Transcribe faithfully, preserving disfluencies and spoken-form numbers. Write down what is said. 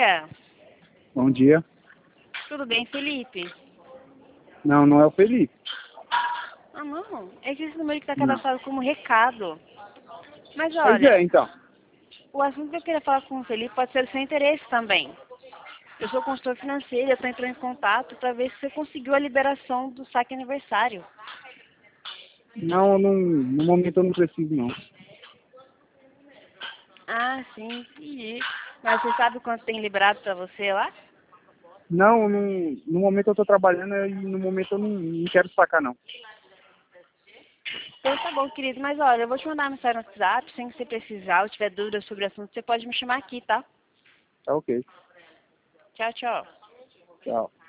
dia. Bom dia. Tudo bem, Felipe? Não, não é o Felipe. Ah, não. É que esse número que está Não. cadastrado como recado. Mas Pois olha, é, então. o assunto que eu queria falar com o Felipe pode ser do seu interesse também. Eu sou consultor financeiro, eu estou entrando em contato para ver se você conseguiu a liberação do saque aniversário. Não, não, no momento eu não preciso, não. Ah, sim, entendi. Mas você sabe quanto tem liberado para você lá? Não, no, no momento eu tô trabalhando e no momento eu não, não quero sacar, não. Então tá bom, querido. Mas olha, eu vou te mandar uma mensagem no WhatsApp, sem que você precisar, ou tiver dúvidas sobre o assunto, você pode me chamar aqui, tá? Tá ok. Tchau, tchau. Tchau.